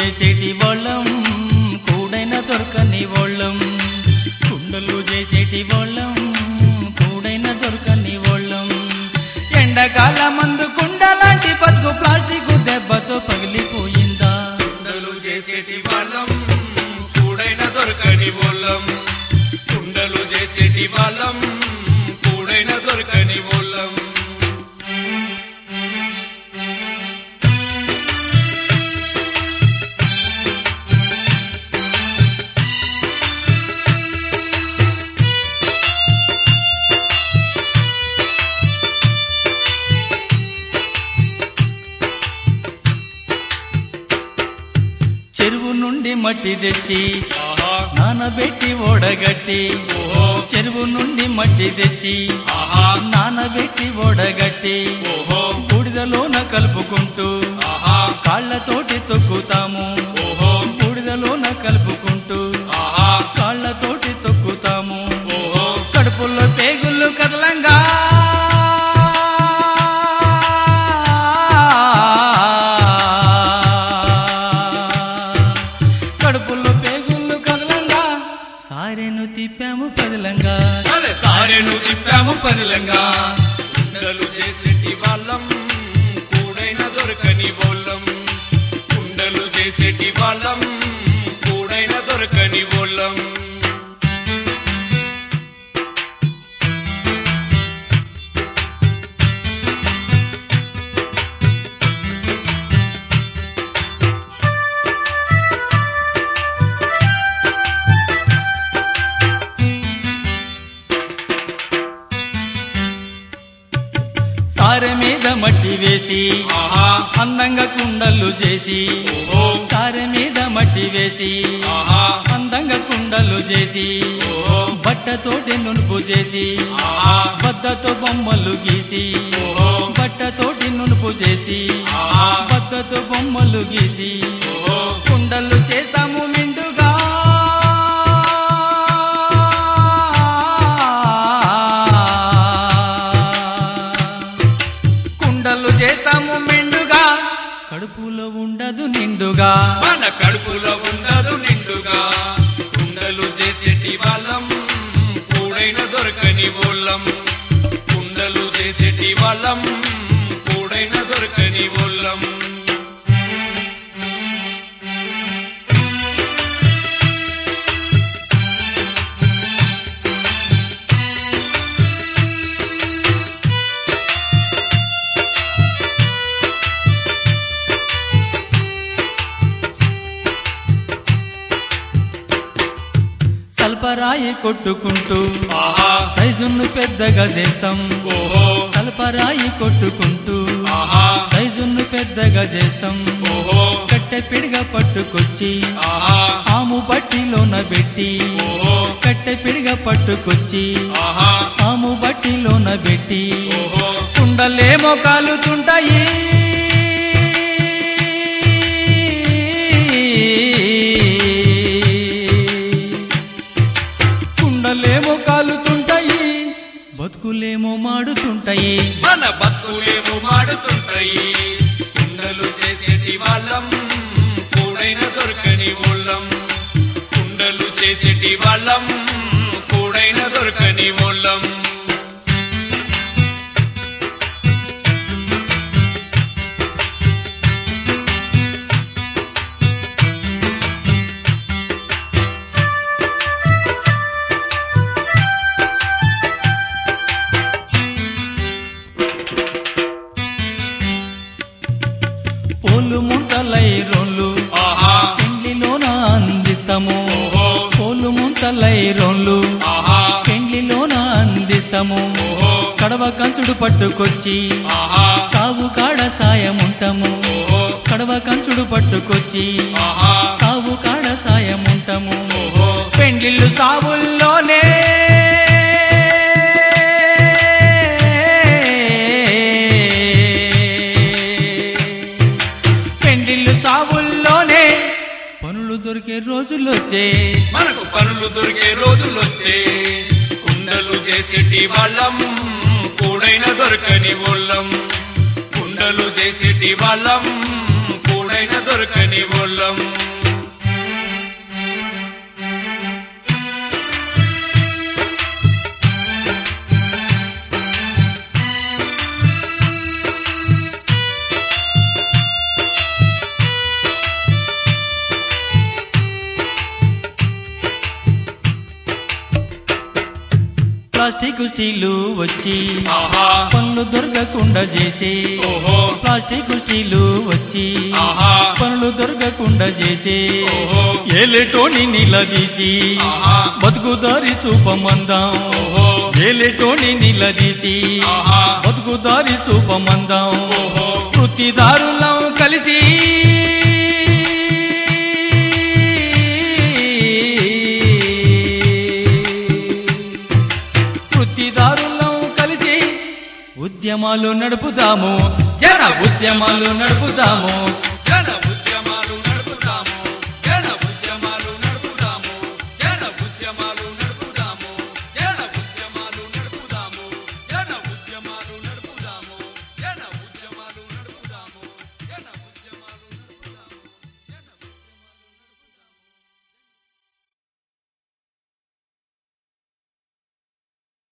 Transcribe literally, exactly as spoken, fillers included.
చేసేటి వాళ్ళం కూడైన దొరకని వాళ్ళం కుండలు చేసేటి వాళ్ళం కూడైన దొరకని వాళ్ళం ఎండకాల మందు కుండలాంటి బతుకు ప్లాస్టిక్ దెబ్బతో పగిలిపోయిందా కుండలు చేసేటి వాళ్ళం కూడైన దొరకని వాళ్ళం కుండలు చేసేటి వాళ్ళం కూడైన దొరకని వాళ్ళం చెరువు నుండి మట్టి తెచ్చి నానబెట్టి ఓడగట్టి చెరువు నుండి మట్టి తెచ్చి నానబెట్టి ఓడగట్టి బూడిదలోన కలుపుకుంటూ కాళ్లతోటి తొక్కుతాము బూడిదలోన కలుపుకుంటూ కాళ్లతోటి తొక్కుతాము కడుపుల్లో పేగుళ్ళు కదలంగా కడుపుల్లో పేగుళ్ళు కదలంగా సారెను తిప్పాము పదిలంగా సారెను తిప్పాము పదిలంగా కుండలు చేసేటి వాళ్ళం కూడైన దొరకని వాళ్ళం కుండలు చేసేటి వాళ్ళం కూడైన దొరకని వాళ్ళం సారె మీద మట్టి వేసి అందంగా కుండలు చేసి సారె మీద మట్టి వేసి అందంగా కుండలు చేసి బట్టతోటి నునుపు చేసి బద్దతో బొమ్మలు గీసి బట్టతోటి నునుపు చేసి బద్దతో బొమ్మలు గీసి కుండలు చేస్తాము మిండుగా కుండలు చేస్తాము మెండుగా కడుపులో ఉండదు నిండుగా మన కడుపులో ఉండదు నిండుగా కుండలు చేసేటి వాళ్ళం కూడైన దొరకని వాళ్ళం కుండలు చేసేటి వాళ్ళం కూడైన దొరకని వాళ్ళం సల్పరాయి కొట్టుకుంటూ సైజును పెద్దగా చేస్తాం సల్పరాయి కొట్టుకుంటూ సైజును పెద్దగా చేస్తాం కట్టె పిడిగా పట్టుకొచ్చి ఆము బట్టిలోన పెట్టి కట్టె పిడిగా పట్టుకొచ్చి ఆము బట్టిలోన పెట్టి కుండలేమో కాలుతుంటాయి కుండలేమో కాలుతుంటాయి బతుకులేమో మాడుతుంటాయి మన బతుకులేమో మాడుతుంటాయి కుండలు చేసేటి వాళ్ళం కూడైన దొరకని వాళ్ళం కుండలు చేసేటి వాళ్ళం కూడైన దొరకని వాళ్ళం పోలు ముంతలై రోళ్ళు పెండ్లిలోన అందిస్తాము పోలు ముంతలై రోళ్ళు పెండ్లిలోన అందిస్తాము కడవ కంచుడు పట్టుకొచ్చి సాగు కాడ సాయముంటాము కడవ కంచుడు పట్టుకొచ్చి సాగు కాడ సాయముంటాము పెండ్లిళ్ళు సావుల్లోనే సావుల్లోనే పనులు దొరికే రోజులొచ్చే మనకు పనులు దొరికే రోజులొచ్చే కుండలు చేసేటి వాళ్ళం కూడైన దొరకని వాళ్ళం కుండలు చేసేటి వాళ్ళం కూడైన దొరకని వాళ్ళం ప్లాస్టిక్ స్టీలు వచ్చి ఆహా పనులు దొరకకుండా చేసే ఓహో ప్లాస్టిక్ స్టీలు వచ్చి ఆహా పనులు దొరకకుండా చేసే ఓహో ఏలేటోని నిలదీసి ఆహా బతుకుదారి చూపమందాం ఓహో ఏలేటోని నిలదీసి ఆహా బతుకుదారి చూపమందాం ఓహో వృత్తిదారులం కలిసి వృత్తిదారులం కలిసి ఉద్యమాలు నడుపుదాము జన ఉద్యమాలు నడుపుదాము జన